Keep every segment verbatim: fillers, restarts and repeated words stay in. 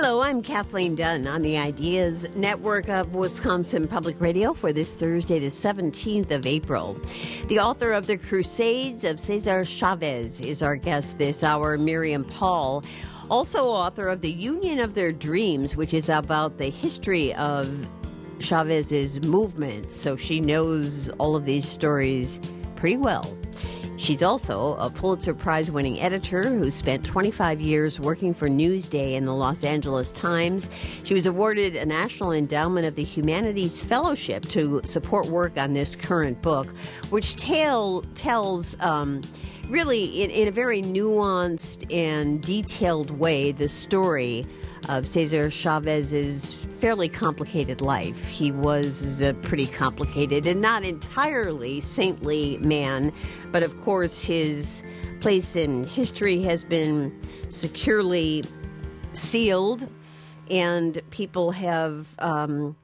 Hello, I'm Kathleen Dunn on the Ideas Network of Wisconsin Public Radio for this Thursday, the seventeenth of April. The author of The Crusades of Cesar Chavez is our guest this hour, Miriam Paul. Also author of The Union of Their Dreams, which is about the history of Chavez's movement. So she knows all of these stories pretty well. She's also a Pulitzer Prize-winning editor who spent twenty-five years working for Newsday in the Los Angeles Times. She was awarded a National Endowment of the Humanities Fellowship to support work on this current book, which tell, tells um, really in, in a very nuanced and detailed way the story of Cesar Chavez's fairly complicated life. He was a pretty complicated and not entirely saintly man, but of course his place in history has been securely sealed, and people have um,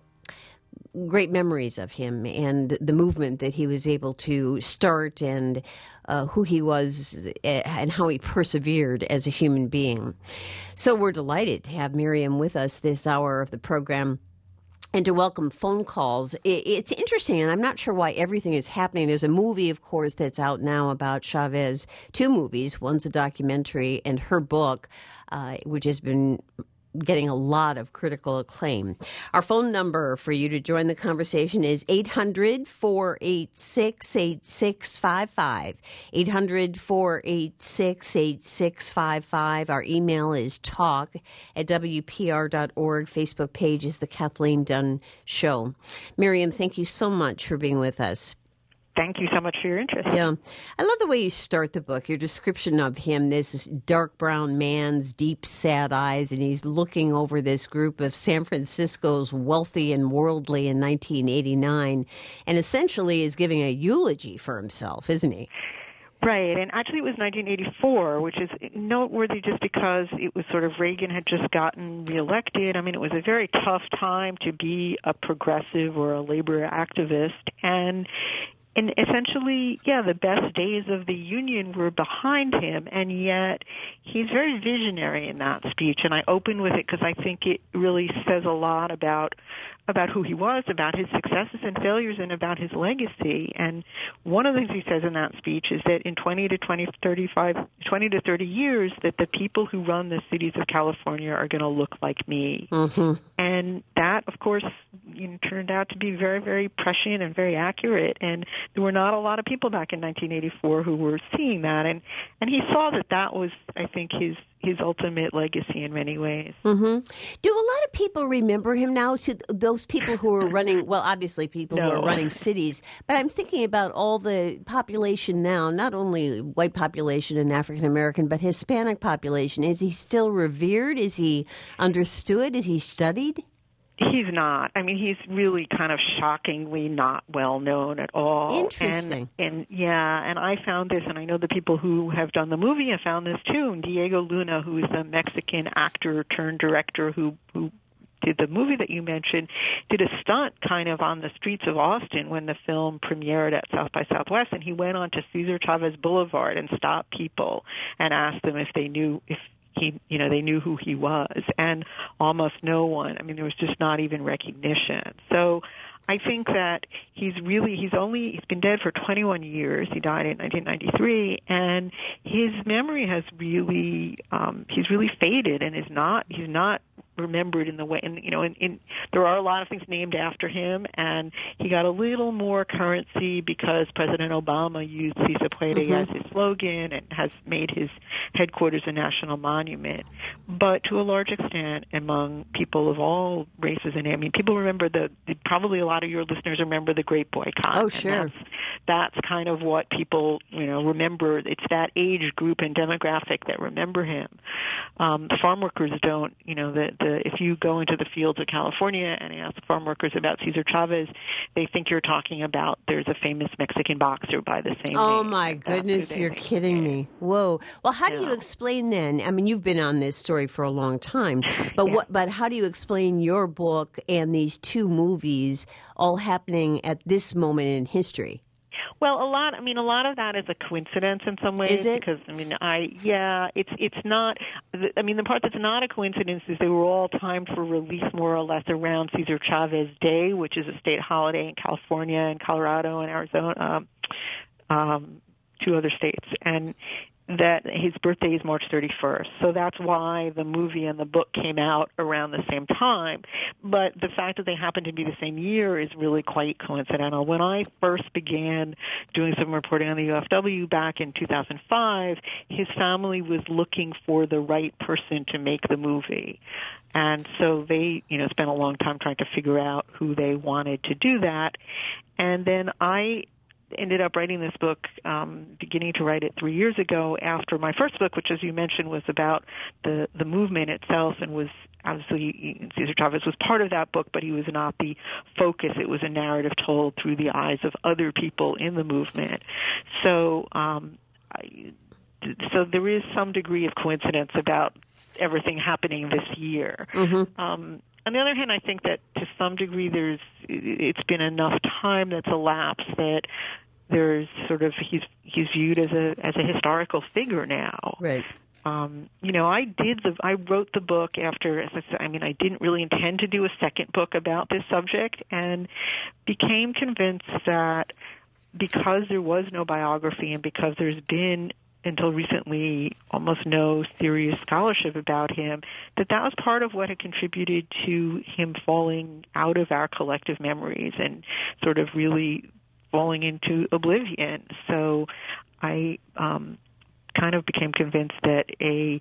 great memories of him and the movement that he was able to start, and uh, who he was and how he persevered as a human being. So we're delighted to have Miriam with us this hour of the program and to welcome phone calls. It's interesting, and I'm not sure why everything is happening. There's a movie, of course, that's out now about Chavez, two movies. One's a documentary, and her book, uh, which has been getting a lot of critical acclaim. Our phone number for you to join the conversation is eight hundred, four eight six, eight six five five. eight hundred, four eight six, eight six five five. Our email is talk at W P R dot org. Facebook page is The Kathleen Dunn Show. Miriam, thank you so much for being with us. Thank you so much for your interest. Yeah. I love the way you start the book, your description of him, this dark brown man's deep, sad eyes, and he's looking over this group of San Francisco's wealthy and worldly in nineteen eighty-nine, and essentially is giving a eulogy for himself, isn't he? Right, and actually it was nineteen eighty-four, which is noteworthy just because it was sort of Reagan had just gotten reelected. I mean, it was a very tough time to be a progressive or a labor activist, and And essentially, yeah, the best days of the Union were behind him, and yet he's very visionary in that speech. And I open with it because I think it really says a lot about about who he was, about his successes and failures, and about his legacy. And one of the things he says in that speech is that in twenty to twenty, thirty-five, twenty to thirty years, that the people who run the cities of California are going to look like me. Mm-hmm. And that, of course, you know, turned out to be very, very prescient and very accurate. And there were not a lot of people back in nineteen eighty-four who were seeing that. And, and he saw that that was, I think, his his ultimate legacy in many ways. Mm-hmm. Do a lot of people remember him now? To those people who are running, well, obviously people no. who are running cities, but I'm thinking about all the population now, not only white population and African American, but Hispanic population. Is he still revered? Is he understood? Is he studied? He's not. I mean, he's really kind of shockingly not well known at all. Interesting. And, and yeah, and I found this, and I know the people who have done the movie have found this too. And Diego Luna, who is the Mexican actor turned director who who did the movie that you mentioned, did a stunt kind of on the streets of Austin when the film premiered at South by Southwest, and he went on to Cesar Chavez Boulevard and stopped people and asked them if they knew if he, you know, they knew who he was, and almost no one. I mean, there was just not even recognition. So I think that he's really, he's only, he's been dead for twenty-one years. He died in nineteen ninety-three, and his memory has really, um, he's really faded and is not, he's not remembered in the way, and you know, in, in there are a lot of things named after him, and he got a little more currency because President Obama used Si se puede mm-hmm. as his slogan and has made his headquarters a national monument. But to a large extent, among people of all races, and I mean, people remember the, the probably a lot of your listeners remember the Great Boycott. Oh, sure. That's, that's kind of what people, you know, remember. It's that age group and demographic that remember him. Um, the farm workers don't, you know, the, the if you go into the fields of California and ask farm workers about Cesar Chavez, they think you're talking about there's a famous Mexican boxer by the same oh, name. Oh, my goodness, you're kidding me. Whoa. Well, how do you explain then? I mean, you've been on this story for a long time, but yeah. what? But how do you explain your book and these two movies all happening at this moment in history? Well, a lot. I mean, a lot of that is a coincidence in some ways. Is it? Because I mean, I yeah, it's it's not. I mean, the part that's not a coincidence is they were all timed for release more or less around Cesar Chavez Day, which is a state holiday in California and Colorado and Arizona, um, um, two other states, and that his birthday is March thirty-first. So that's why the movie and the book came out around the same time. But the fact that they happen to be the same year is really quite coincidental. When I first began doing some reporting on the U F W back in two thousand five, his family was looking for the right person to make the movie. And so they, you know, spent a long time trying to figure out who they wanted to do that. And then I ended up writing this book, um, beginning to write it three years ago after my first book, which, as you mentioned, was about the, the movement itself and was obviously Cesar Chavez was part of that book, but he was not the focus. It was a narrative told through the eyes of other people in the movement. So, um, I, so there is some degree of coincidence about everything happening this year. Mm-hmm. Um, On the other hand, I think that to some degree there's it's been enough time that's elapsed that there's sort of he's he's viewed as a as a historical figure now. Right. Um, you know, I did the I wrote the book after, as I said, I mean, I didn't really intend to do a second book about this subject, and became convinced that because there was no biography and because there's been until recently almost no serious scholarship about him, that that was part of what had contributed to him falling out of our collective memories and sort of really falling into oblivion. So I um, kind of became convinced that a,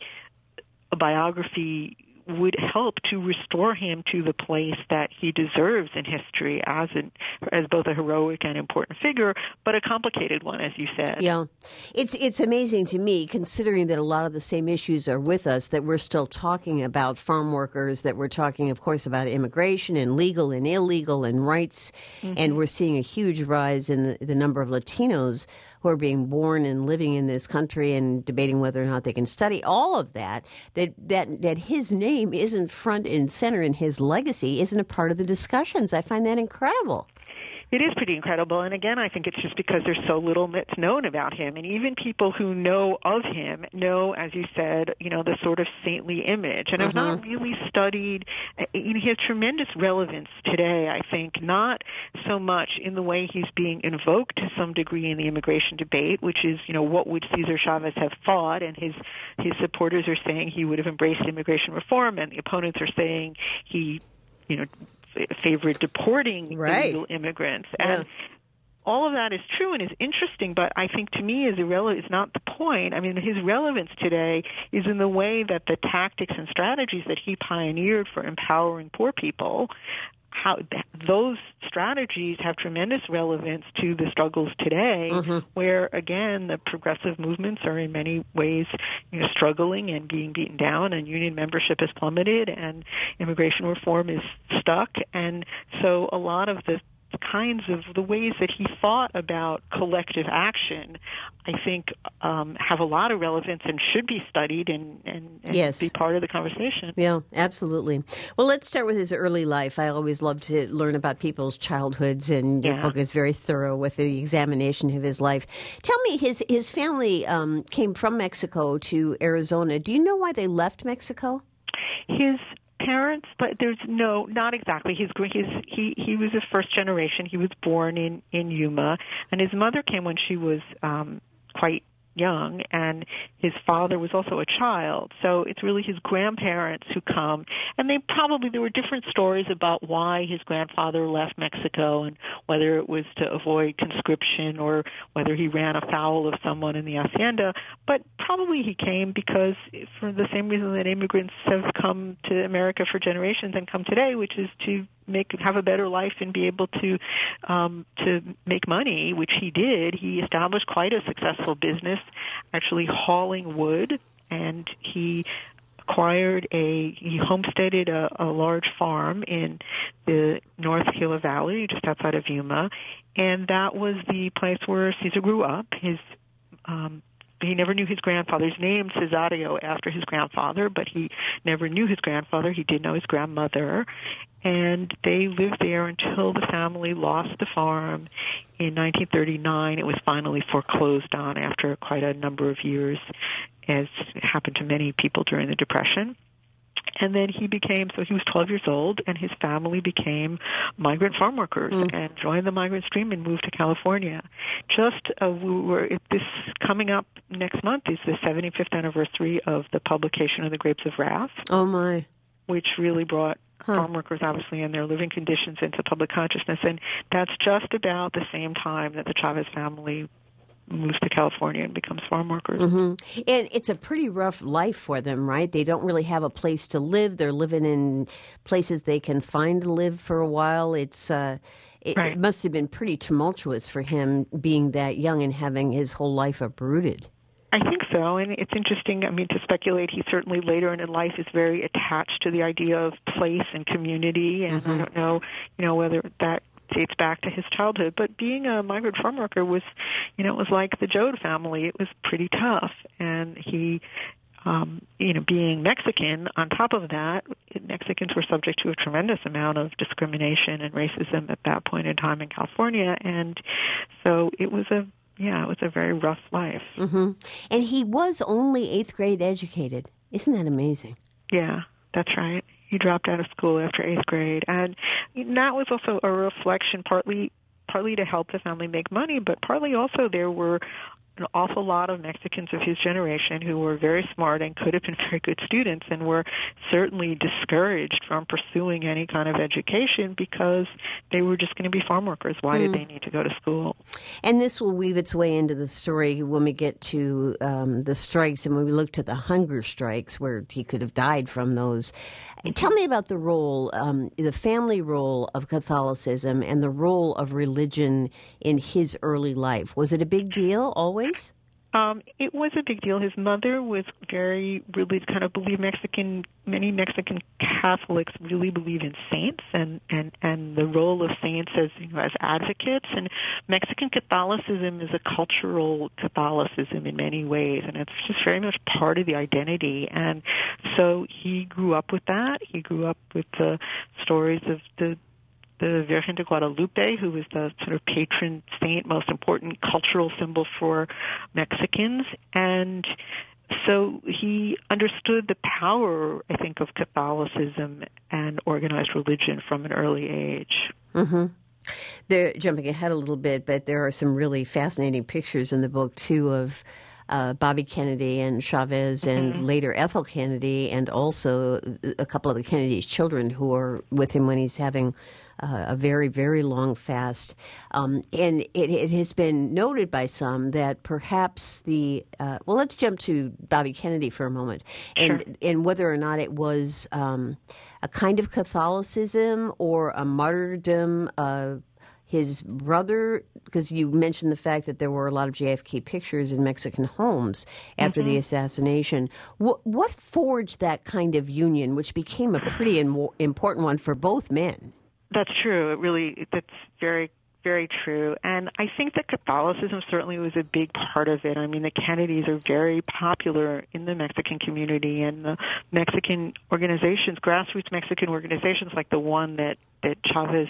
a biography would help to restore him to the place that he deserves in history as an, as both a heroic and important figure, but a complicated one, as you said. Yeah. It's it's amazing to me, considering that a lot of the same issues are with us, that we're still talking about farm workers, that we're talking, of course, about immigration and legal and illegal and rights, mm-hmm. and we're seeing a huge rise in the, the number of Latinos who are being born and living in this country and debating whether or not they can study, all of that, that that that his name isn't front and center in his legacy, isn't a part of the discussions. I find that incredible. It is pretty incredible, and again, I think it's just because there's so little that's known about him, and even people who know of him know, as you said, you know, the sort of saintly image, and mm-hmm. I've not really studied, you know, he has tremendous relevance today, I think, not so much in the way he's being invoked to some degree in the immigration debate, which is, you know, what would Cesar Chavez have thought, and his, his supporters are saying he would have embraced immigration reform, and the opponents are saying he, you know, favored deporting right. illegal immigrants. Yeah. And all of that is true and is interesting, but I think to me is irrelevant. It's not the point. I mean, his relevance today is in the way that the tactics and strategies that he pioneered for empowering poor people, how those strategies have tremendous relevance to the struggles today, mm-hmm. where, again, the progressive movements are in many ways, you know, struggling and being beaten down, and union membership has plummeted, and immigration reform is stuck. And so a lot of the kinds of the ways that he thought about collective action, I think, um, have a lot of relevance and should be studied and, and, and yes. be part of the conversation. Yeah, absolutely. Well, let's start with his early life. I always love to learn about people's childhoods, and your yeah. book is very thorough with the examination of his life. Tell me, his, his family um, came from Mexico to Arizona. Do you know why they left Mexico? His parents, but there's no, not exactly. He's his, he he was a first generation. He was born in in Yuma, and his mother came when she was um, quite young, and his father was also a child. So it's really his grandparents who come, and they probably, there were different stories about why his grandfather left Mexico, and whether it was to avoid conscription or whether he ran afoul of someone in the hacienda, but probably he came because, for the same reason that immigrants have come to America for generations and come today, which is to make have a better life and be able to um, to make money, which he did. He established quite a successful business, actually hauling wood, and he acquired a he homesteaded a, a large farm in the North Gila Valley, just outside of Yuma, and that was the place where Cesar grew up. His um, he never knew his grandfather's name, Cesario, after his grandfather, but he never knew his grandfather. He did know his grandmother. And they lived there until the family lost the farm in nineteen thirty-nine. It was finally foreclosed on after quite a number of years, as happened to many people during the Depression. And then he became, so he was twelve years old, and his family became migrant farm workers mm. and joined the migrant stream and moved to California. Just uh, we were, this coming up next month is the seventy-fifth anniversary of the publication of The Grapes of Wrath. Oh, my. Which really brought Huh. farm workers, obviously, and their living conditions into public consciousness. And that's just about the same time that the Chavez family moves to California and becomes farm workers. Mm-hmm. And it's a pretty rough life for them, right? They don't really have a place to live. They're living in places they can find to live for a while. It's uh, it, right. it must have been pretty tumultuous for him being that young and having his whole life uprooted. I think so, and it's interesting, I mean, to speculate, he certainly later in life is very attached to the idea of place and community, and mm-hmm. I don't know, you know, whether that dates back to his childhood, but being a migrant farm worker was, you know, it was like the Joad family. It was pretty tough, and he, um, you know, being Mexican, on top of that, Mexicans were subject to a tremendous amount of discrimination and racism at that point in time in California, and so it was a Yeah, it was a very rough life. Mm-hmm. And he was only eighth grade educated. Isn't that amazing? Yeah, that's right. He dropped out of school after eighth grade. And that was also a reflection, partly partly to help the family make money, but partly also there were an awful lot of Mexicans of his generation who were very smart and could have been very good students and were certainly discouraged from pursuing any kind of education because they were just going to be farm workers. Why mm. did they need to go to school? And this will weave its way into the story when we get to um, the strikes and when we look to the hunger strikes where he could have died from those. Tell me about the role, um, the family role of Catholicism and the role of religion in his early life. Was it a big deal always? Um, it was a big deal. His mother was very, really kind of believe Mexican, many Mexican Catholics really believe in saints and, and, and the role of saints as, you know, as advocates. And Mexican Catholicism is a cultural Catholicism in many ways, and it's just very much part of the identity. And so he grew up with that. He grew up with the stories of the the Virgen de Guadalupe, who was the sort of patron saint, most important cultural symbol for Mexicans. And so he understood the power, I think, of Catholicism and organized religion from an early age. Mm-hmm. They're jumping ahead a little bit, but there are some really fascinating pictures in the book, too, of Uh, Bobby Kennedy and Chavez and mm-hmm. later Ethel Kennedy and also a couple of the Kennedy's children who are with him when he's having uh, a very, very long fast. Um, and it, it has been noted by some that perhaps the, uh, well, let's jump to Bobby Kennedy for a moment and, sure. and whether or not it was um, a kind of Catholicism or a martyrdom uh his brother, because you mentioned the fact that there were a lot of J F K pictures in Mexican homes after mm-hmm. the assassination. What, what forged that kind of union, which became a pretty in, important one for both men? That's true. It really, that's very, very true. And I think that Catholicism certainly was a big part of it. I mean, the Kennedys are very popular in the Mexican community, and the Mexican organizations, grassroots Mexican organizations like the one that, that Chavez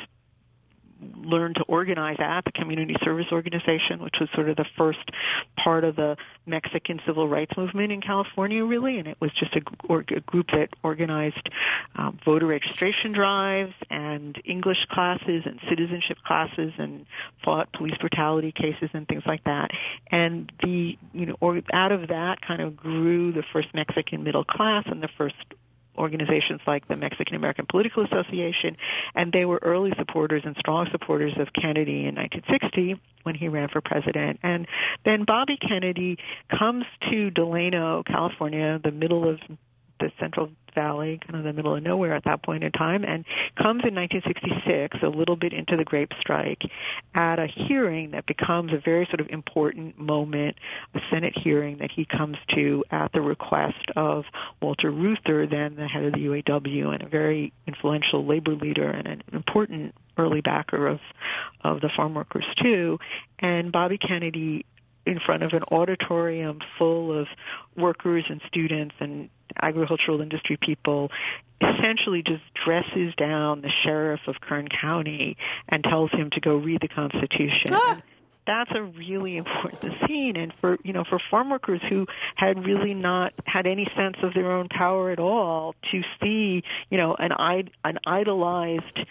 learned to organize at, the Community Service Organization, which was sort of the first part of the Mexican civil rights movement in California, really, and it was just a, or, a group that organized um, voter registration drives and English classes and citizenship classes and fought police brutality cases and things like that. And the, you know, or, out of that kind of grew the first Mexican middle class and the first organizations like the Mexican American Political Association, and they were early supporters and strong supporters of Kennedy in nineteen sixty when he ran for president. And then Bobby Kennedy comes to Delano, California, the middle of the Central Valley, kind of the middle of nowhere at that point in time, and comes in nineteen sixty-six, a little bit into the grape strike, at a hearing that becomes a very sort of important moment, a Senate hearing that he comes to at the request of Walter Reuther, then the head of the U A W and a very influential labor leader and an important early backer of, of the farm workers too. And Bobby Kennedy in front of an auditorium full of workers and students and agricultural industry people, essentially just dresses down the sheriff of Kern County and tells him to go read the Constitution. Ah. And that's a really important scene. And for, you know, for farm workers who had really not had any sense of their own power at all, to see, you know, an, an idolized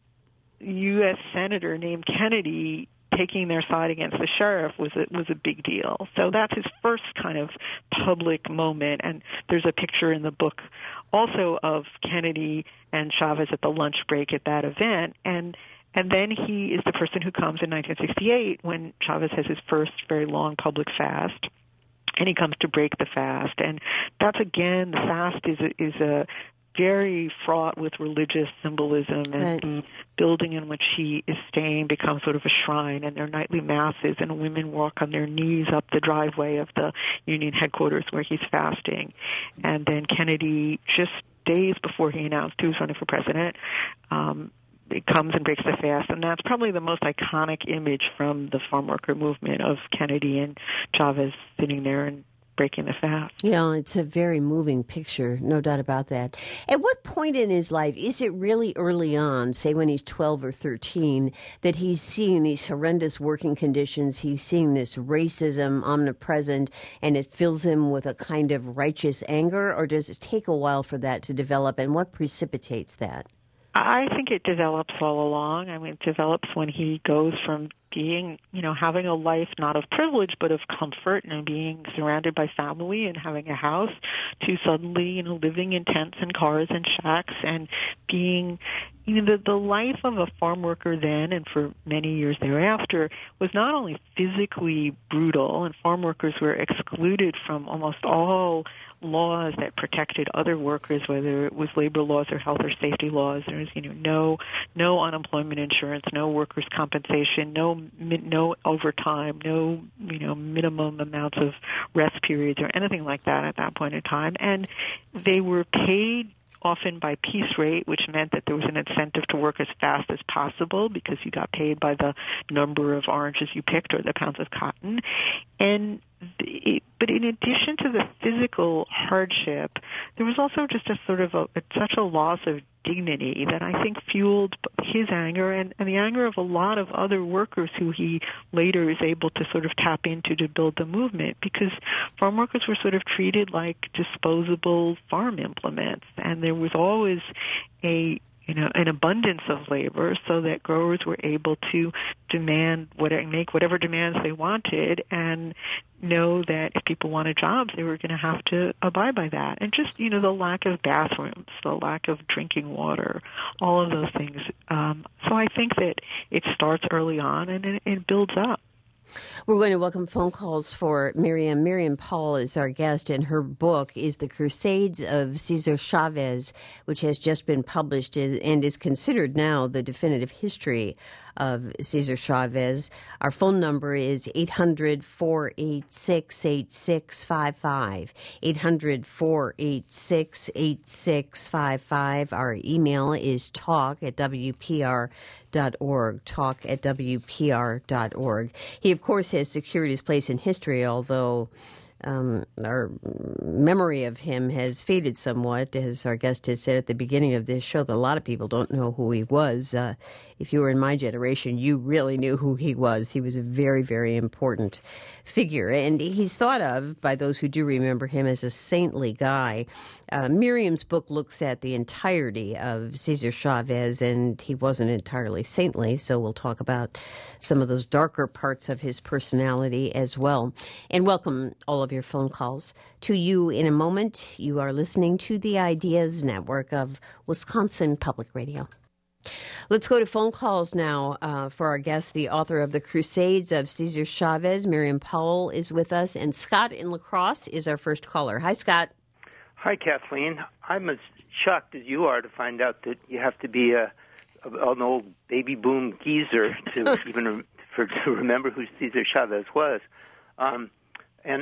U S senator named Kennedy taking their side against the sheriff was a, was a big deal. So that's his first kind of public moment. And there's a picture in the book also of Kennedy and Chavez at the lunch break at that event. And and then he is the person who comes in nineteen sixty-eight when Chavez has his first very long public fast. And he comes to break the fast. And that's, again, the fast is a, is a very fraught with religious symbolism, and right. the building in which he is staying becomes sort of a shrine, and there are nightly masses, and women walk on their knees up the driveway of the Union headquarters where he's fasting. And then Kennedy, just days before he announced he was running for president, um, it comes and breaks the fast, and that's probably the most iconic image from the farm worker movement of Kennedy and Chavez sitting there and breaking the fast. Yeah, it's a very moving picture, no doubt about that. At what point in his life, is it really early on, say when he's twelve or thirteen, that he's seeing these horrendous working conditions, he's seeing this racism omnipresent, and it fills him with a kind of righteous anger, or does it take a while for that to develop, and what precipitates that? I think it develops all along. I mean, it develops when he goes from being, you know, having a life not of privilege but of comfort and being surrounded by family and having a house, to suddenly, you know, living in tents and cars and shacks and being, you know, the, the life of a farm worker then and for many years thereafter was not only physically brutal, and farm workers were excluded from almost all laws that protected other workers, whether it was labor laws or health or safety laws. There was, you know, no no unemployment insurance, no workers' compensation, no no overtime, no, you know, minimum amounts of rest periods or anything like that at that point in time. And they were paid often by piece rate, which meant that there was an incentive to work as fast as possible because you got paid by the number of oranges you picked or the pounds of cotton. And it, but in addition to the physical hardship, there was also just a sort of a, such a loss of dignity that I think fueled his anger and, and the anger of a lot of other workers who he later is able to sort of tap into to build the movement, because farm workers were sort of treated like disposable farm implements, and there was always a you know, an abundance of labor so that growers were able to demand whatever, make whatever demands they wanted, and know that if people wanted jobs, they were going to have to abide by that. And just, you know, the lack of bathrooms, the lack of drinking water, all of those things. Um, so I think that it starts early on and it, it builds up. We're going to welcome phone calls for Miriam. Miriam Paul is our guest, and her book is The Crusades of Cesar Chavez, which has just been published and is considered now the definitive history of Cesar Chavez. Our phone number is eight hundred, four eight six, eight six five five, eight hundred, four eight six, eight six five five. Our email is talk at W P R dot org, talk at W P R dot org. He, of course, has secured his place in history, although Um, our memory of him has faded somewhat, as our guest has said at the beginning of this show, that a lot of people don't know who he was. Uh, if you were in my generation, you really knew who he was. He was a very, very important figure, and he's thought of by those who do remember him as a saintly guy. Uh, Miriam's book looks at the entirety of Cesar Chavez, and he wasn't entirely saintly, so we'll talk about some of those darker parts of his personality as well. And welcome all of your phone calls to you in a moment. You are listening to the Ideas Network of Wisconsin Public Radio. Let's go to phone calls now uh, for our guest, the author of The Crusades of Cesar Chavez. Miriam Powell is with us, and Scott in La Crosse is our first caller. Hi, Scott. Hi, Kathleen. I'm as shocked as you are to find out that you have to be a, a an old baby boom geezer to even for, to remember who Cesar Chavez was. Um, and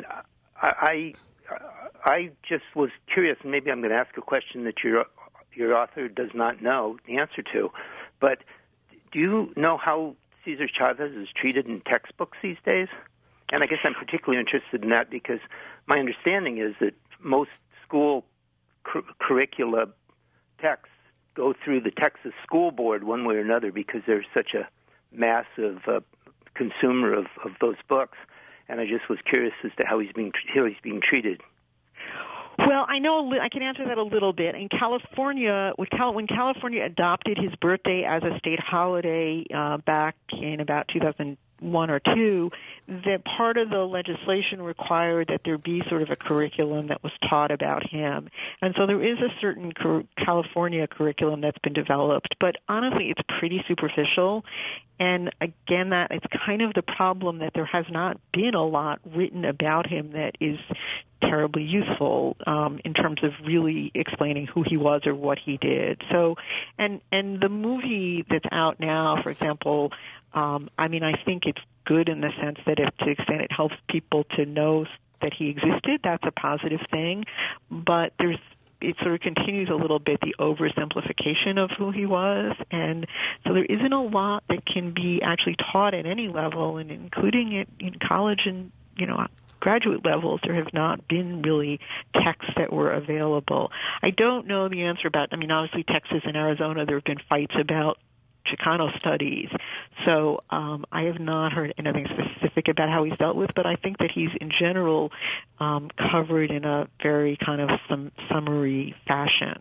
I, I I just was curious, and maybe I'm going to ask a question that your your author does not know the answer to. But do you know how Cesar Chavez is treated in textbooks these days? And I guess I'm particularly interested in that because my understanding is that most school cur- curricula texts go through the Texas School Board one way or another because they're such a massive uh, consumer of, of those books. And I just was curious as to how he's being how he's being treated. Well, I know I can answer that a little bit. In California, when California adopted his birthday as a state holiday uh, back in about two thousand one or two, that part of the legislation required that there be sort of a curriculum that was taught about him. And so there is a certain cur- California curriculum that's been developed, but honestly, it's pretty superficial. And again, that it's kind of the problem that there has not been a lot written about him that is terribly useful um, in terms of really explaining who he was or what he did. So, and and the movie that's out now, for example, um, I mean, I think it's good in the sense that if, to the extent it helps people to know that he existed, that's a positive thing. But there's it sort of continues a little bit the oversimplification of who he was, and so there isn't a lot that can be actually taught at any level, and including it in college and you know. graduate levels, there have not been really texts that were available. I don't know the answer about, I mean, obviously Texas and Arizona, there have been fights about Chicano studies. So um, I have not heard anything specific about how he's dealt with, but I think that he's in general um, covered in a very kind of some summary fashion.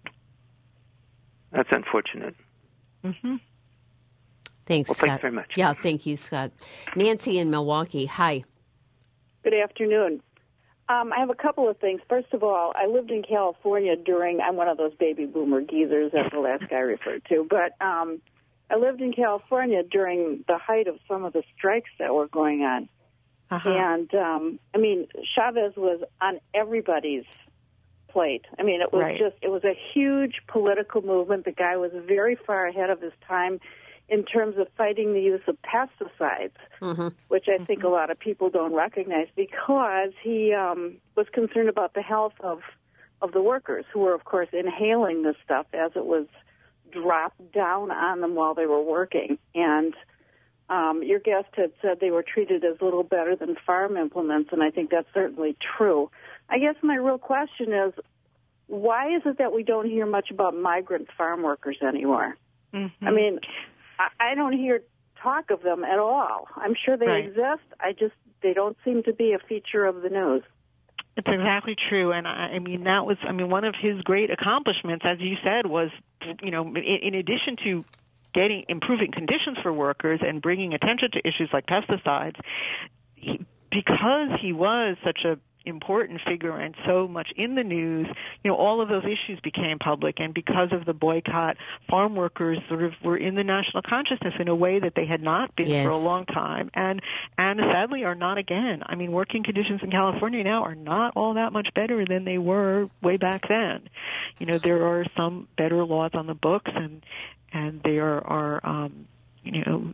That's unfortunate. Mm-hmm. Thanks, well, Scott. Thanks very much. Yeah, thank you, Scott. Nancy in Milwaukee, hi. Good afternoon. Um, I have a couple of things. First of all, I lived in California during, I'm one of those baby boomer geezers that the last guy referred to, but um, I lived in California during the height of some of the strikes that were going on. Uh-huh. And, um, I mean, Chavez was on everybody's plate. I mean, it was right. just, it was a huge political movement. The guy was very far ahead of his time in terms of fighting the use of pesticides, mm-hmm. which I think mm-hmm. a lot of people don't recognize because he um, was concerned about the health of, of the workers who were, of course, inhaling this stuff as it was dropped down on them while they were working. And um, your guest had said they were treated as little better than farm implements, and I think that's certainly true. I guess my real question is, why is it that we don't hear much about migrant farm workers anymore? Mm-hmm. I mean, I don't hear talk of them at all. I'm sure they right. exist. I just, they don't seem to be a feature of the news. It's exactly true. And I, I mean, that was, I mean, one of his great accomplishments, as you said, was, you know, in, in addition to getting, improving conditions for workers and bringing attention to issues like pesticides, he, because he was such a important figure and so much in the news, you know, all of those issues became public, and because of the boycott, farm workers sort of were in the national consciousness in a way that they had not been yes. for a long time, and and sadly are not again. I mean, working conditions in California now are not all that much better than they were way back then. You know, there are some better laws on the books, and and there are, um, you know,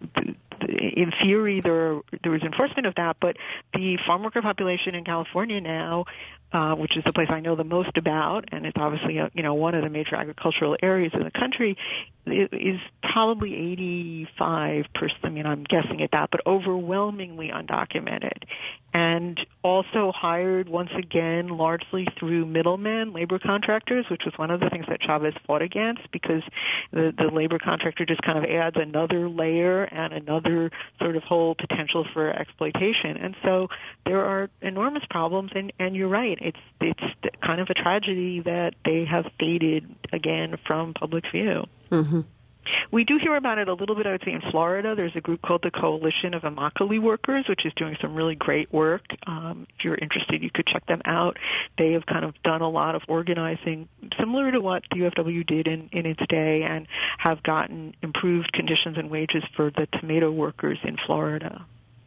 in theory, there there is enforcement of that, but the farm worker population in California now, uh, which is the place I know the most about, and it's obviously a, you know one of the major agricultural areas in the country, is probably eighty-five percent. I mean, I'm guessing at that, but overwhelmingly undocumented, and also hired once again largely through middlemen, labor contractors, which was one of the things that Chavez fought against, because the the labor contractor just kind of adds another layer and another sort of whole potential for exploitation. And so there are enormous problems, and, and you're right, it's it's kind of a tragedy that they have faded again from public view. Mm-hmm. We do hear about it a little bit, I would say, in Florida. There's a group called the Coalition of Immokalee Workers, which is doing some really great work. Um, if you're interested, you could check them out. They have kind of done a lot of organizing, similar to what the U F W did in, in its day, and have gotten improved conditions and wages for the tomato workers in Florida.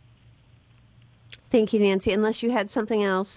Thank you, Nancy. Unless you had something else.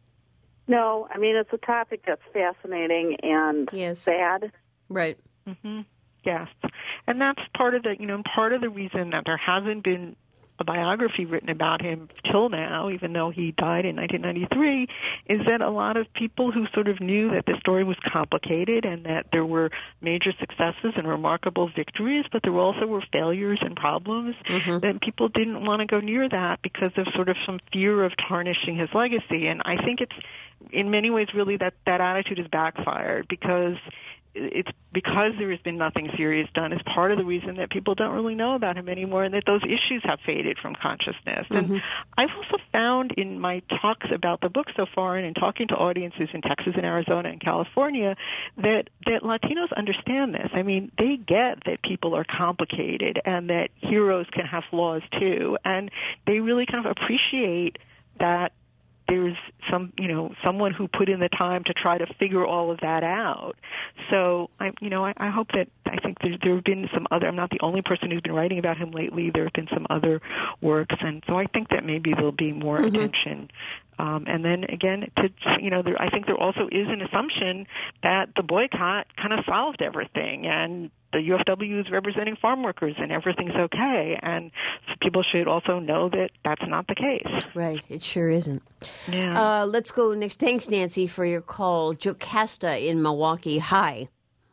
No, I mean, it's a topic that's fascinating and yes. sad. Right. Mm-hmm. Yes, and that's part of the, you know, part of the reason that there hasn't been a biography written about him till now, even though he died in nineteen ninety-three, is that a lot of people who sort of knew that the story was complicated and that there were major successes and remarkable victories, but there also were failures and problems, mm-hmm. that people didn't want to go near that because of sort of some fear of tarnishing his legacy. And I think it's, in many ways, really that, that attitude has backfired, because it's because there has been nothing serious done is part of the reason that people don't really know about him anymore, and that those issues have faded from consciousness. Mm-hmm. And I've also found in my talks about the book so far, and in talking to audiences in Texas and Arizona and California, that, that Latinos understand this. I mean, they get that people are complicated and that heroes can have flaws too, and they really kind of appreciate that there's some, you know, someone who put in the time to try to figure all of that out. So, I, you know, I, I hope that, I think there, there have been some other, I'm not the only person who's been writing about him lately. There have been some other works, and so I think that maybe there'll be more mm-hmm. attention. Um, and then again, to, you know, there, I think there also is an assumption that the boycott kind of solved everything, and the U F W is representing farm workers and everything's okay. And people should also know that that's not the case. Right. It sure isn't. Yeah. Uh, let's go next. Thanks, Nancy, for your call. Jocasta in Milwaukee. Hi.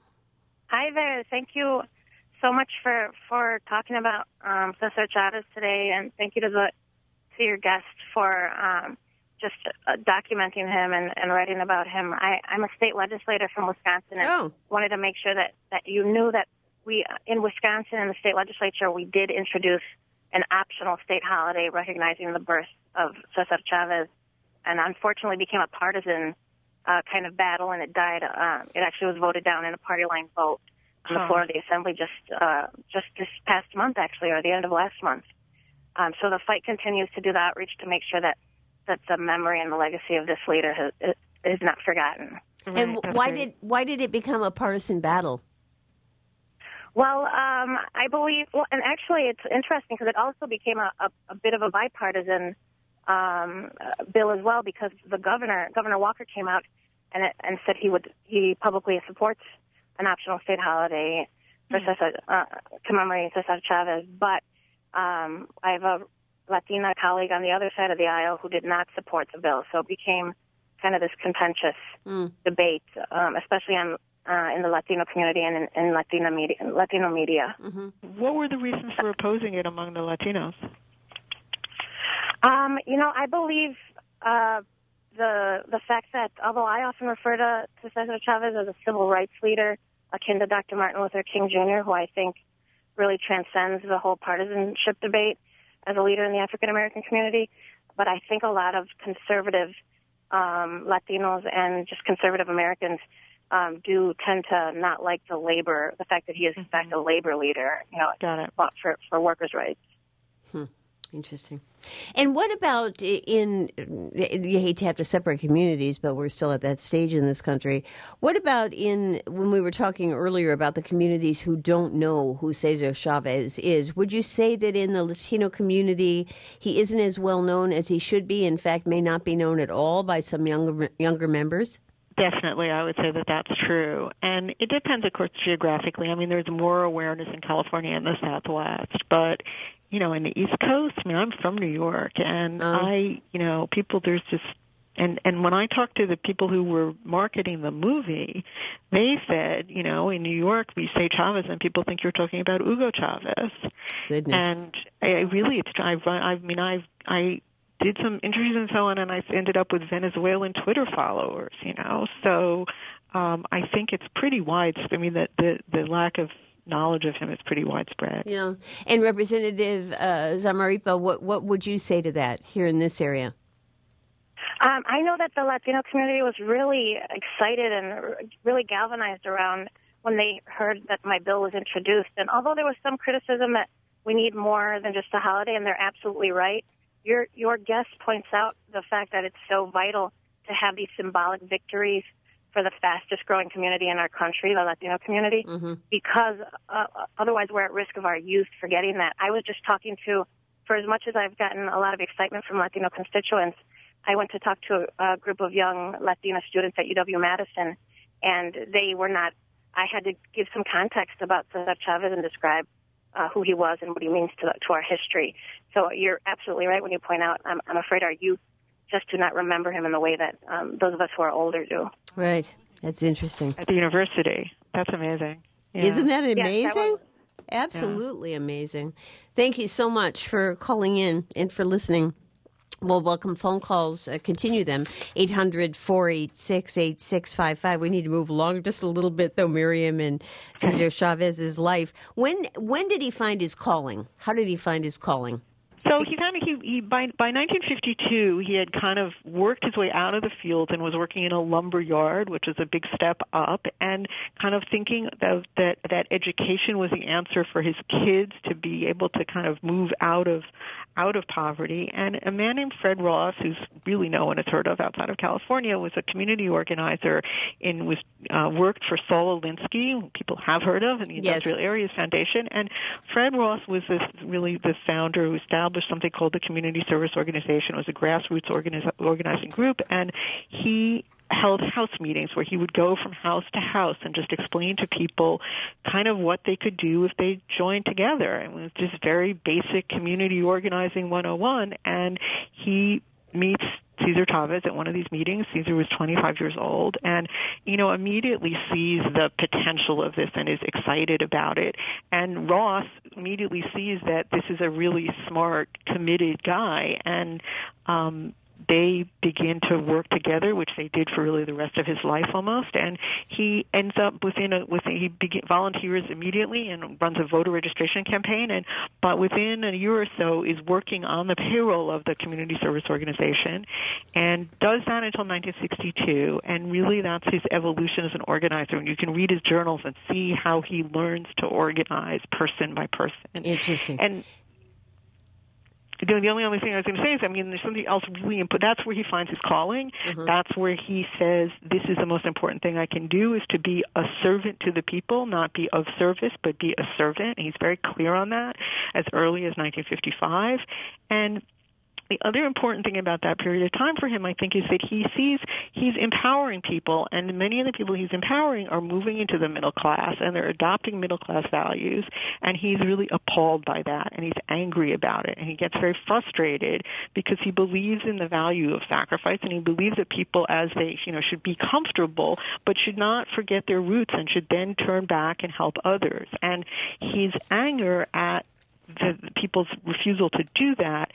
Hi there. Thank you so much for, for talking about um, Cesar Chavez today, and thank you to the to your guest for um, just uh, documenting him and, and writing about him. I, I'm a state legislator from Wisconsin, and oh. wanted to make sure that, that you knew that we, in Wisconsin, in the state legislature, we did introduce an optional state holiday recognizing the birth of Cesar Chavez, and unfortunately became a partisan uh, kind of battle, and it died. Uh, it actually was voted down in a party line vote on the huh. floor of the Assembly just uh, just this past month, actually, or the end of last month. Um, so the fight continues to do the outreach to make sure that that the memory and the legacy of this leader has, is not forgotten. Right, and why right. did why did it become a partisan battle? Well, um, I believe, well, and actually it's interesting because it also became a, a, a bit of a bipartisan um, uh, bill as well, because the governor, Governor Walker, came out and and said he would he publicly supports an optional state holiday for mm-hmm. Cesar, uh, commemorating Cesar Chavez, but um, I have a Latina colleague on the other side of the aisle who did not support the bill. So it became kind of this contentious mm. debate, um, especially on, uh, in the Latino community and in, in Latina media, Latino media. Mm-hmm. What were the reasons for opposing it among the Latinos? Um, you know, I believe uh, the the fact that, although I often refer to, to Cesar Chavez as a civil rights leader, akin to Doctor Martin Luther King Junior, who I think really transcends the whole partisanship debate as a leader in the African American community, but I think a lot of conservative um, Latinos and just conservative Americans um, do tend to not like the labor, the fact that he is in fact a labor leader, you know, Got it. fought for for workers' rights. Hmm. Interesting. And what about in, you hate to have to separate communities, but we're still at that stage in this country. What about in, when we were talking earlier about the communities who don't know who Cesar Chavez is, would you say that in the Latino community, he isn't as well known as he should be, in fact, may not be known at all by some younger younger members? Definitely, I would say that that's true. And it depends, of course, geographically. I mean, there's more awareness in California and the Southwest, but you know, in the East Coast, I mean, I'm from New York, and oh. I, you know, people, there's just, and, and when I talked to the people who were marketing the movie, they said, you know, in New York, we say Chavez, and people think you're talking about Hugo Chavez. Goodness. And I really, it's, I, I mean, I, I did some interviews and so on, and I ended up with Venezuelan Twitter followers, you know, so um, I think it's pretty wide. I mean, the, the, the lack of knowledge of him is pretty widespread. Yeah. And Representative uh, Zamarripa, what what would you say to that here in this area? Um, I know that the Latino community was really excited and really galvanized around when they heard that my bill was introduced. And although there was some criticism that we need more than just a holiday, and they're absolutely right, your your guest points out the fact that it's so vital to have these symbolic victories for the fastest growing community in our country, the Latino community, mm-hmm. because uh, otherwise we're at risk of our youth forgetting that. I was just talking to, for as much as I've gotten a lot of excitement from Latino constituents, I went to talk to a, a group of young Latina students at U W-Madison, and they were not, I had to give some context about Cesar Chavez and describe uh, who he was and what he means to to our history. So you're absolutely right when you point out, I'm, I'm afraid our youth just do not remember him in the way that um, those of us who are older do. Right. That's interesting. At the university. That's amazing. Yeah. Isn't that amazing? Yes, that was, Absolutely yeah. amazing. Thank you so much for calling in and for listening. We'll welcome phone calls. Uh, continue them. eight hundred, four eight six, eight six five five. We need to move along just a little bit, though, Miriam, and Cesar Chavez's life. When when did he find his calling? How did he find his calling? So he kind of he, he by by nineteen fifty-two he had kind of worked his way out of the field and was working in a lumber yard, which was a big step up, and kind of thinking that that, that education was the answer for his kids to be able to kind of move out of out of poverty. And a man named Fred Ross, who's really no one has heard of outside of California, was a community organizer in was uh, worked for Saul Alinsky, who people have heard of, in the Industrial Yes. Areas Foundation. And Fred Ross was this really the founder who established something called the Community Service Organization. It was a grassroots organiz- organizing group, and he held house meetings where he would go from house to house and just explain to people kind of what they could do if they joined together. It was just very basic community organizing one oh one, and he meets Cesar Chavez at one of these meetings. Cesar was twenty-five years old and, you know, immediately sees the potential of this and is excited about it. And Ross immediately sees that this is a really smart, committed guy, and um, they begin to work together, which they did for really the rest of his life almost. And he ends up within a, within, he begin, volunteers immediately and runs a voter registration campaign. And but within a year or so is working on the payroll of the community service organization, and does that until nineteen sixty-two. And really, that's his evolution as an organizer. And you can read his journals and see how he learns to organize person by person. Interesting. And the only other thing I was going to say is, I mean, there's something else really important. That's where he finds his calling. Mm-hmm. That's where he says, this is the most important thing I can do, is to be a servant to the people, not be of service, but be a servant. And he's very clear on that as early as nineteen fifty-five. And the other important thing about that period of time for him, I think, is that he sees he's empowering people, and many of the people he's empowering are moving into the middle class, and they're adopting middle-class values, and he's really appalled by that, and he's angry about it, and he gets very frustrated because he believes in the value of sacrifice, and he believes that people, as they, you know, should be comfortable, but should not forget their roots and should then turn back and help others. And his anger at the, the people's refusal to do that,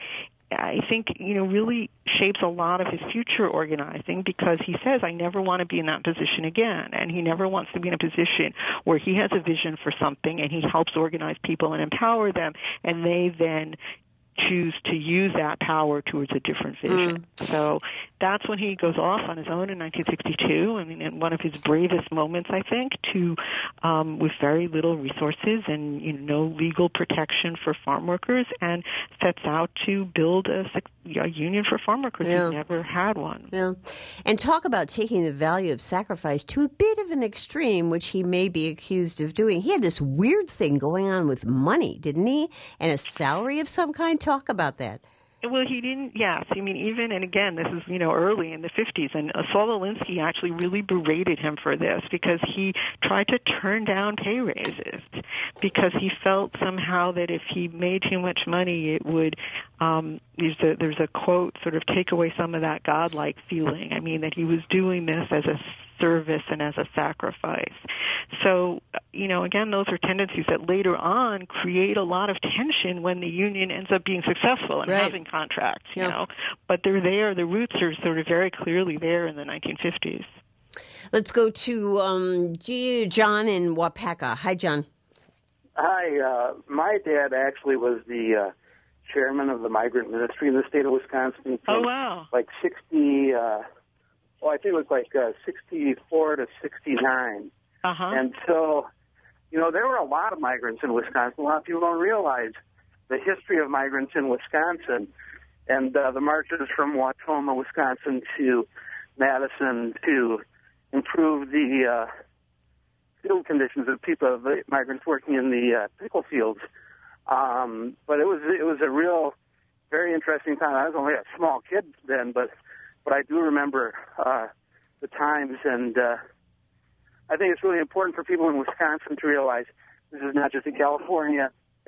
I think, you know, really shapes a lot of his future organizing, because he says, I never want to be in that position again. And he never wants to be in a position where he has a vision for something and he helps organize people and empower them, and they then choose to use that power towards a different vision. Mm. So that's when he goes off on his own in nineteen sixty-two. I mean, in one of his bravest moments, I think, to um, with very little resources and, you know, no legal protection for farm workers, and sets out to build a, a union for farm workers. Yeah. Who never had one. Yeah, and talk about taking the value of sacrifice to a bit of an extreme, which he may be accused of doing. He had this weird thing going on with money, didn't he? And a salary of some kind. Talk about that. Well, he didn't, yes. I mean, even, and again, this is, you know, early in the fifties, and uh, Saul Alinsky actually really berated him for this, because he tried to turn down pay raises because he felt somehow that if he made too much money, it would, um, there's a, there's a quote, sort of take away some of that godlike feeling. I mean, that he was doing this as a service and as a sacrifice. So, you know, again, those are tendencies that later on create a lot of tension when the union ends up being successful and right. having contracts, you yeah. know. But they're there, the roots are sort of very clearly there in the nineteen fifties. Let's go to um, John in Wapaka. Hi, John. Hi. Uh, my dad actually was the uh, chairman of the migrant ministry in the state of Wisconsin. Oh, wow. Like sixty... Uh, Well, I think it was like uh, sixty-four to sixty-nine. Uh-huh. And so, you know, there were a lot of migrants in Wisconsin. A lot of people don't realize the history of migrants in Wisconsin, and uh, the marches from Wautoma, Wisconsin to Madison to improve the uh, field conditions of people, the migrants working in the uh, pickle fields. Um, but it was it was a real, very interesting time. I was only a small kid then, but but I do remember uh, the times, and uh, I think it's really important for people in Wisconsin to realize this is not just in California.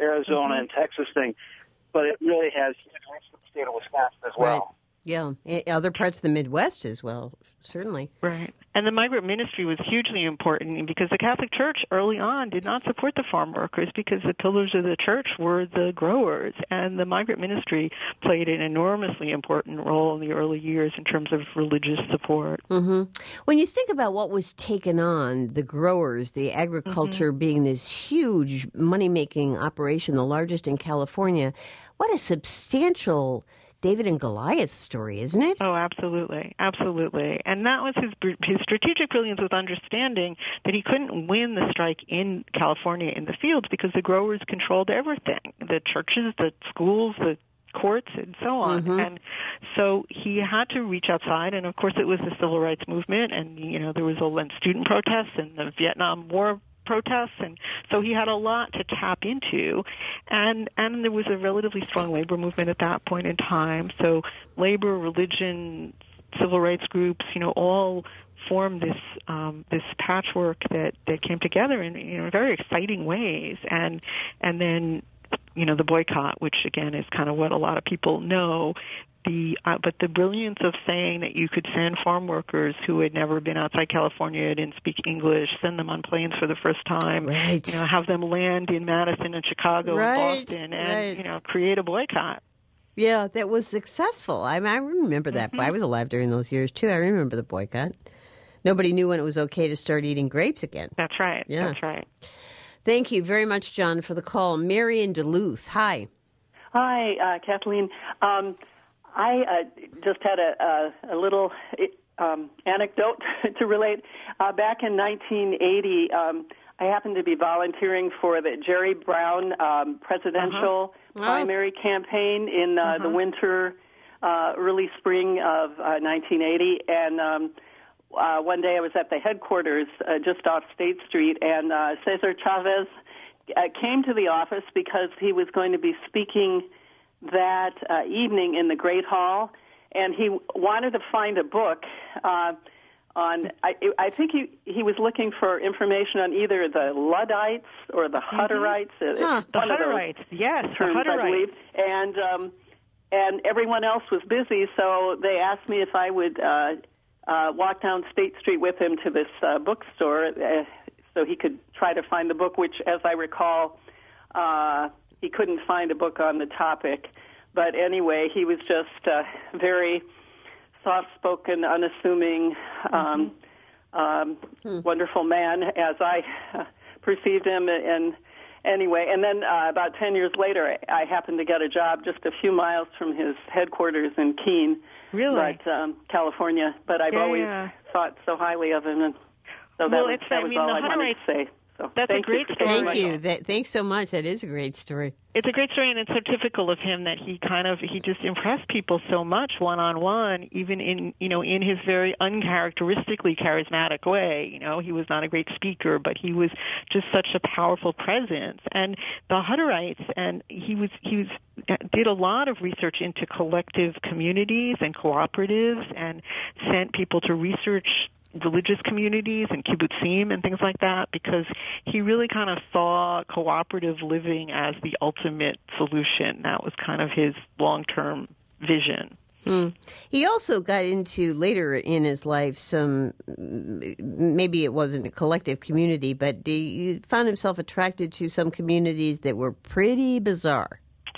Arizona, Mm-hmm. and Texas thing, but it really has roots in the state of Wisconsin as well. Right. Yeah, I- other parts of the Midwest as well, certainly. Right. And the migrant ministry was hugely important because the Catholic Church early on did not support the farm workers because the pillars of the church were the growers. And the migrant ministry played an enormously important role in the early years in terms of religious support. Mm-hmm. When you think about what was taken on, the growers, the agriculture Mm-hmm. being this huge money-making operation, the largest in California, what a substantial David and Goliath story, isn't it? Oh, absolutely, absolutely. And that was his his strategic brilliance, with understanding that he couldn't win the strike in California in the fields because the growers controlled everything, the churches, the schools, the courts, and so on. Mm-hmm. And so he had to reach outside, and of course it was the civil rights movement, and you know there was a student protests and the Vietnam War protests, and so he had a lot to tap into, and and there was a relatively strong labor movement at that point in time. So labor, religion, civil rights groups, you know, all formed this um, this patchwork that, that came together in you know very exciting ways, and and then you know the boycott, which again is kind of what a lot of people know. The uh, but the brilliance of saying that you could send farm workers who had never been outside California, didn't speak English, send them on planes for the first time, Right. you know, have them land in Madison and Chicago Right, and Boston, and right. you know, create a boycott. Yeah, that was successful. I mean, I remember that. Mm-hmm. I was alive during those years, too. I remember the boycott. Nobody knew when it was okay to start eating grapes again. That's right. Yeah. That's right. Thank you very much, John, for the call. Mary in Duluth, hi. Hi, uh, Kathleen. Um, I uh, just had a, a, a little um, anecdote to relate. Uh, back in nineteen eighty, um, I happened to be volunteering for the Jerry Brown um, presidential Uh-huh. primary campaign in uh, Uh-huh. the winter, uh, early spring of uh, nineteen eighty, and um, uh, one day I was at the headquarters uh, just off State Street, and uh, Cesar Chavez uh, came to the office because he was going to be speaking that uh, evening in the Great Hall, and he wanted to find a book uh, on, I, I think he, he was looking for information on either the Luddites or the Hutterites. Mm-hmm. uh, Huh. The one of those Hutterites, yes, terms, the I believe. Hutterites. And, um, and everyone else was busy, so they asked me if I would uh, uh, walk down State Street with him to this uh, bookstore uh, so he could try to find the book, which, as I recall, uh, he couldn't find a book on the topic. But anyway, he was just uh, very soft-spoken, unassuming, um, um, Hmm. wonderful man, as I uh, perceived him. And anyway, and then uh, about ten years later, I happened to get a job just a few miles from his headquarters in Keene, Really? but um, California. But I've Yeah, always yeah. thought so highly of him, and so that Well, was, it's- that I was mean, all the I wanted to Hutterites- say. So That's a thank great you for story. taking Thank my you. call. That, thanks so much. That is a great story. It's a great story, and it's so typical of him that he kind of he just impressed people so much one on one, even in you know in his very uncharacteristically charismatic way. You know, he was not a great speaker, but he was just such a powerful presence. And the Hutterites, and he was he was did a lot of research into collective communities and cooperatives, and sent people to research religious communities and kibbutzim and things like that, because he really kind of saw cooperative living as the ultimate solution. That was kind of his long-term vision. Hmm. He also got into, later in his life, some, maybe it wasn't a collective community, but he found himself attracted to some communities that were pretty bizarre.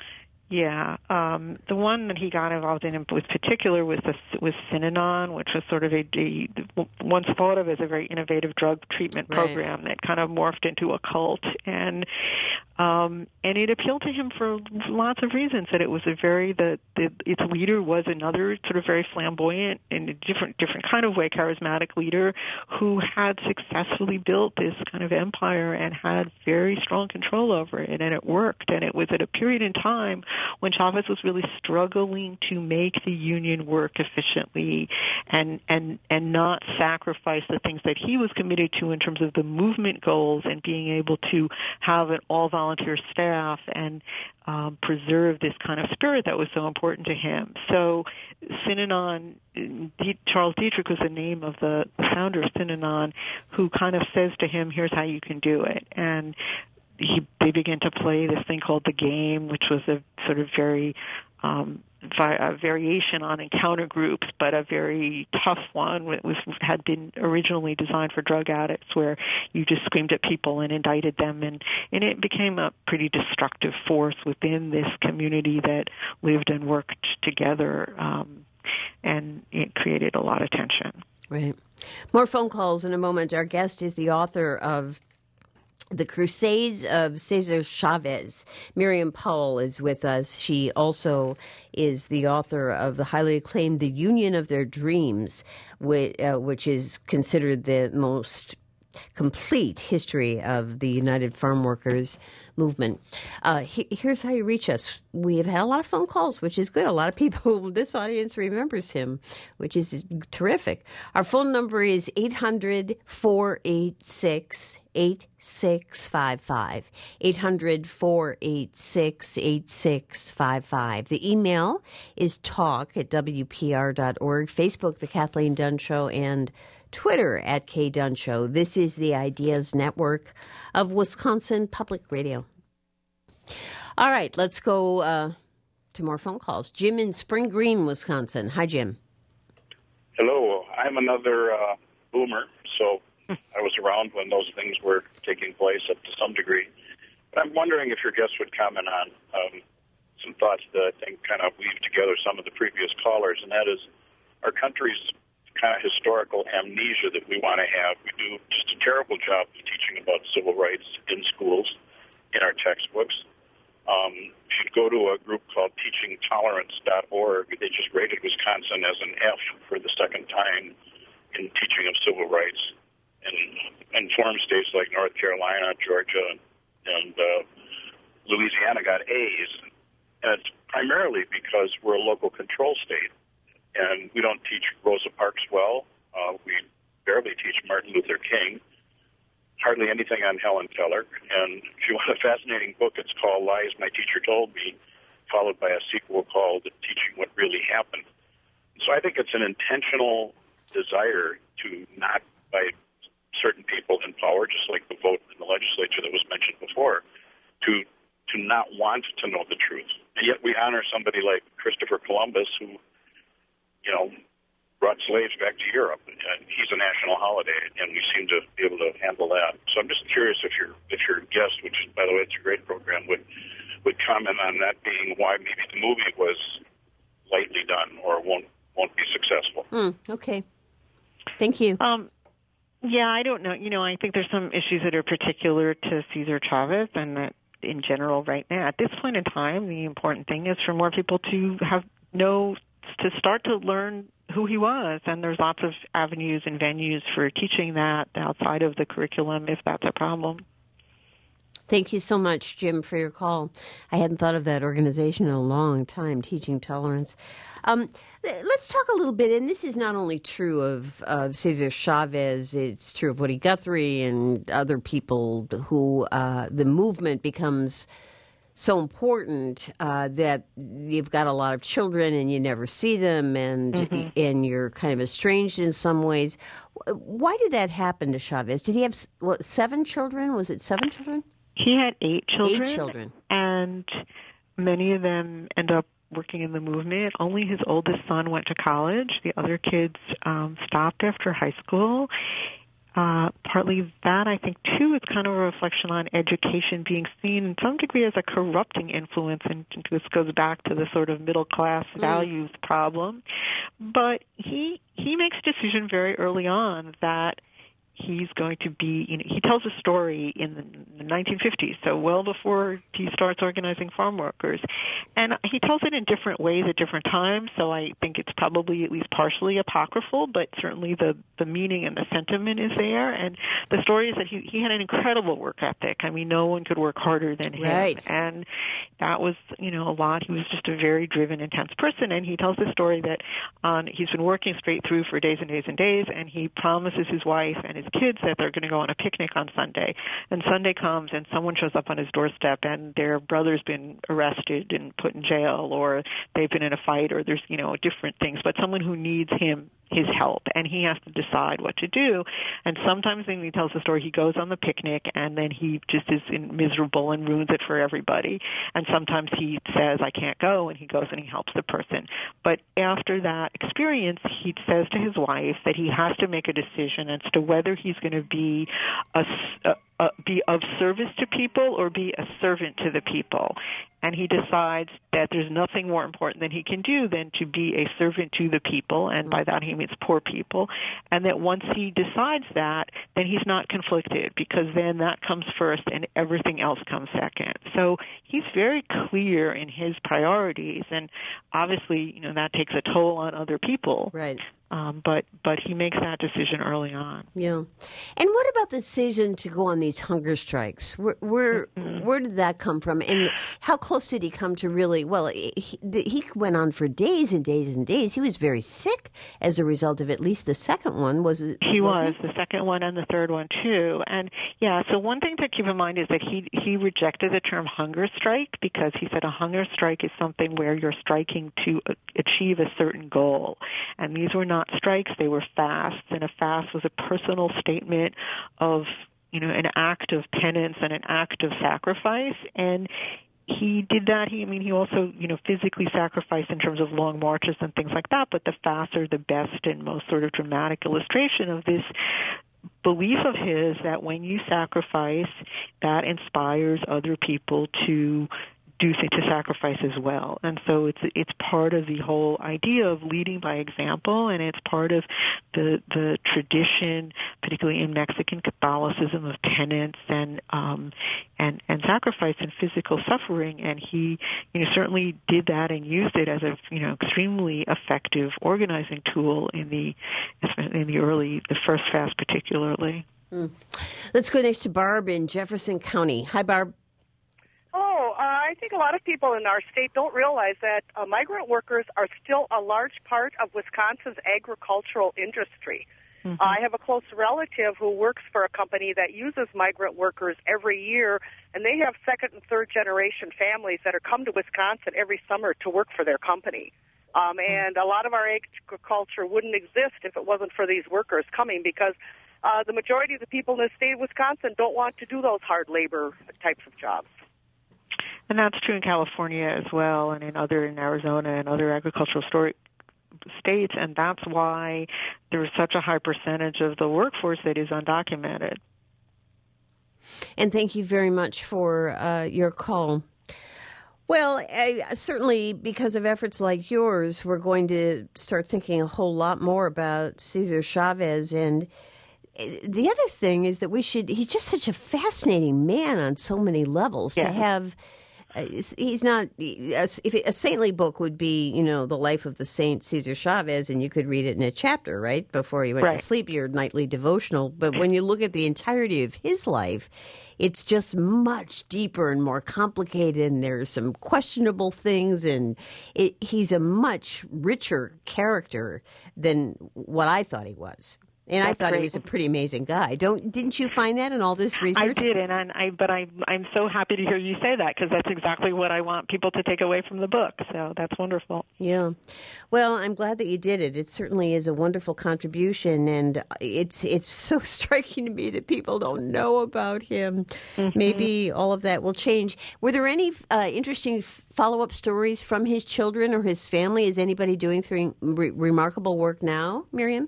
Yeah, um, the one that he got involved in, in particular, was the, was Synanon, which was sort of a, a once thought of as a very innovative drug treatment Right. program that kind of morphed into a cult, and um, and it appealed to him for lots of reasons. That it was a very the, the its leader was another sort of very flamboyant, in a different different kind of way, charismatic leader who had successfully built this kind of empire and had very strong control over it, and it worked. And it was at a period in time when Chavez was really struggling to make the union work efficiently and and and not sacrifice the things that he was committed to in terms of the movement goals and being able to have an all-volunteer staff and um, preserve this kind of spirit that was so important to him. So Synanon, D- Charles Dietrich was the name of the, the founder of Synanon, who kind of says to him, here's how you can do it. And he, they began to play this thing called the game, which was a sort of very um, vi- a variation on encounter groups, but a very tough one. It was had been originally designed for drug addicts, where you just screamed at people and indicted them, and, and it became a pretty destructive force within this community that lived and worked together, um, and it created a lot of tension. Right. More phone calls in a moment. Our guest is the author of The Crusades of Cesar Chavez. Miriam Powell is with us. She also is the author of the highly acclaimed The Union of Their Dreams, which, uh, which is considered the most complete history of the United Farm Workers movement. Uh, he, here's how you reach us. We have had a lot of phone calls, which is good. A lot of people, this audience remembers him, which is terrific. Our phone number is eight hundred, four eight six, eight six five five. eight hundred, four eight six, eight six five five. The email is talk at w p r dot org. Facebook, The Kathleen Dunn Show, and Twitter at K Dunn Show. This is the Ideas Network of Wisconsin Public Radio. All right, let's go uh, to more phone calls. Jim in Spring Green, Wisconsin. Hi, Jim. Hello. I'm another uh, boomer, so I was around when those things were taking place up to some degree. But I'm wondering if your guest would comment on um, some thoughts that I think kind of weave together some of the previous callers, and that is our country's kind of historical amnesia that we want to have. We do just a terrible job of teaching about civil rights in schools, in our textbooks. Um, if you go to a group called teaching tolerance dot org, they just rated Wisconsin as an F for the second time in teaching of civil rights. And informed states like North Carolina, Georgia, and uh, Louisiana got A's. And it's primarily because we're a local control state. And we don't teach Rosa Parks well. Uh, we barely teach Martin Luther King. Hardly anything on Helen Keller. And if you want a fascinating book, it's called Lies My Teacher Told Me, followed by a sequel called Teaching What Really Happened. So I think it's an intentional desire to not, by certain people in power, just like the vote in the legislature that was mentioned before, to to not want to know the truth. And yet we honor somebody like Christopher Columbus, who you know, brought slaves back to Europe. And he's a national holiday, and we seem to be able to handle that. So I'm just curious if your if your guest, which, by the way, it's a great program, would would comment on that being why maybe the movie was lightly done or won't won't be successful. Mm, okay. Thank you. Um, yeah, I don't know. You know, I think there's some issues that are particular to Cesar Chavez, and that in general right now. At this point in time, the important thing is for more people to have know to start to learn who he was, and there's lots of avenues and venues for teaching that outside of the curriculum if that's a problem. Thank you so much, Jim, for your call. I hadn't thought of that organization in a long time, Teaching Tolerance. Um, let's talk a little bit, and this is not only true of, of Cesar Chavez, it's true of Woody Guthrie and other people who uh, the movement becomes so important uh, that you've got a lot of children and you never see them, and mm-hmm. and you're kind of estranged in some ways. Why did that happen to Chavez? Did he have what, seven children? Was it seven children? He had eight children. Eight children. And many of them end up working in the movement. Only his oldest son went to college. The other kids um, stopped after high school. Uh, partly that, I think, too, is kind of a reflection on education being seen in some degree as a corrupting influence, and this goes back to the sort of middle-class mm. values problem. But he he makes a decision very early on that he's going to be, you know, he tells a story in the nineteen fifties, so well before he starts organizing farm workers. And he tells it in different ways at different times, so I think it's probably at least partially apocryphal, but certainly the, the meaning and the sentiment is there. And the story is that he, he had an incredible work ethic. I mean, no one could work harder than him. Right. And that was, you know, a lot. He was just a very driven, intense person, and he tells the story that on, he's been working straight through for days and days and days, and he promises his wife and his his kids that they're going to go on a picnic on Sunday. And Sunday comes and someone shows up on his doorstep and their brother's been arrested and put in jail, or they've been in a fight, or there's, you know, different things, but someone who needs him, his help, and he has to decide what to do. And sometimes when he tells the story, he goes on the picnic and then he just is in miserable and ruins it for everybody. And sometimes he says, I can't go, and he goes and he helps the person. But after that experience, he says to his wife that he has to make a decision as to whether he's going to be a, a Uh, be of service to people or be a servant to the people. And he decides that there's nothing more important than he can do than to be a servant to the people, and by that he means poor people, and that once he decides that, then he's not conflicted, because then that comes first and everything else comes second. So he's very clear in his priorities, and obviously, you know, that takes a toll on other people. Right. Um, but but he makes that decision early on. Yeah. And what about the decision to go on these hunger strikes? Where where, mm-hmm. where did that come from? And how close did he come to really, well, he, he went on for days and days and days. He was very sick as a result of at least the second one. Was it? He was, was he? the second one and the third one too. And yeah, so one thing to keep in mind is that he, he rejected the term hunger strike, because he said a hunger strike is something where you're striking to achieve a certain goal. And these were not strikes, they were fasts, and a fast was a personal statement of, you know, an act of penance and an act of sacrifice. And he did that. He, I mean, he also, you know, physically sacrificed in terms of long marches and things like that, but the fasts are the best and most sort of dramatic illustration of this belief of his that when you sacrifice, that inspires other people to do to sacrifice as well. And so it's it's part of the whole idea of leading by example, and it's part of the the tradition, particularly in Mexican Catholicism, of penance and um and and sacrifice and physical suffering. And he, you know, certainly did that and used it as a, you know, extremely effective organizing tool in the in the early the first fast particularly. Mm. Let's go next to Barb in Jefferson County. Hi, Barb. Oh, uh, I think a lot of people in our state don't realize that uh, migrant workers are still a large part of Wisconsin's agricultural industry. Mm-hmm. Uh, I have a close relative who works for a company that uses migrant workers every year, and they have second and third generation families that are come to Wisconsin every summer to work for their company. Um, and a lot of our agriculture wouldn't exist if it wasn't for these workers coming, because uh, the majority of the people in the state of Wisconsin don't want to do those hard labor types of jobs. And that's true in California as well, and in other in Arizona and other agricultural story, states, and that's why there's such a high percentage of the workforce that is undocumented. And thank you very much for uh, your call. Well, uh, certainly because of efforts like yours, we're going to start thinking a whole lot more about Cesar Chavez. And the other thing is that we should, he's just such a fascinating man on so many levels. Yeah. To have, uh, he's not, if a saintly book would be, you know, the life of the saint Cesar Chavez, and you could read it in a chapter, right, before you went right. to sleep, your nightly devotional. But when you look at the entirety of his life, it's just much deeper and more complicated, and there's some questionable things, and it, he's a much richer character than what I thought he was. And That's I thought great. He was a pretty amazing guy. Don't didn't you find that in all this research? I did, and I, I but I I'm so happy to hear you say that, because that's exactly what I want people to take away from the book. So that's wonderful. Yeah, well, I'm glad that you did it. It certainly is a wonderful contribution, and it's it's so striking to me that people don't know about him. Mm-hmm. Maybe all of that will change. Were there any uh, interesting follow up stories from his children or his family? Is anybody doing th- re- remarkable work now, Miriam?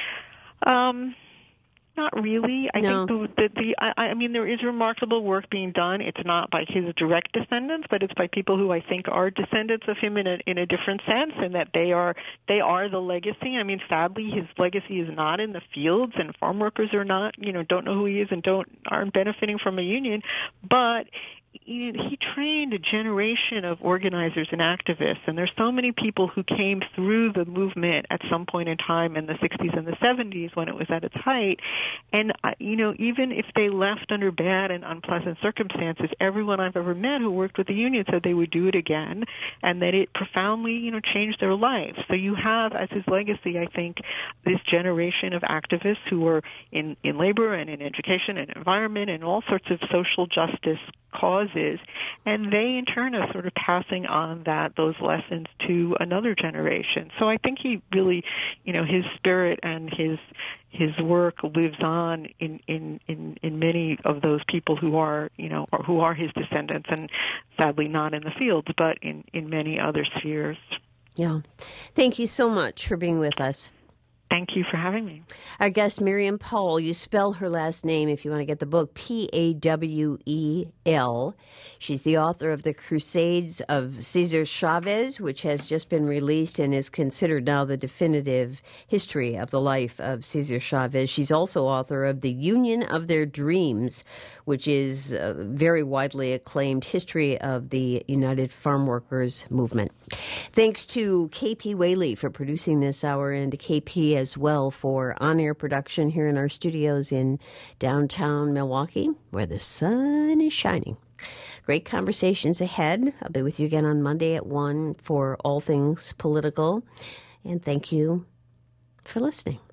Um, not really. I no. think the, the, the I, I mean, there is remarkable work being done. It's not by his direct descendants, but it's by people who I think are descendants of him in a in a different sense, and that they are they are the legacy. I mean, sadly, his legacy is not in the fields, and farm workers are not, you know, don't know who he is and don't aren't benefiting from a union, but you know, he trained a generation of organizers and activists, and there's so many people who came through the movement at some point in time in the sixties and the seventies when it was at its height. And, uh, you know, even if they left under bad and unpleasant circumstances, everyone I've ever met who worked with the union said they would do it again, and that it profoundly, you know, changed their lives. So you have, as his legacy, I think, this generation of activists who are in, in labor and in education and environment and all sorts of social justice causes, and they in turn are sort of passing on that those lessons to another generation. So I think he really, you know, his spirit and his his work lives on in in in, in many of those people who are, you know, or who are his descendants, and sadly not in the fields, but in in many other spheres. Yeah. Thank you so much for being with us. Thank you for having me. Our guest, Miriam Powell. You spell her last name if you want to get the book, P A W E L. She's the author of The Crusades of Cesar Chavez, which has just been released and is considered now the definitive history of the life of Cesar Chavez. She's also author of The Union of Their Dreams, which is a very widely acclaimed history of the United Farm Workers movement. Thanks to K P Whaley for producing this hour, and to K P as well for on-air production here in our studios in downtown Milwaukee, where the sun is shining. Great conversations ahead. I'll be with you again on Monday at one for all things political. And thank you for listening.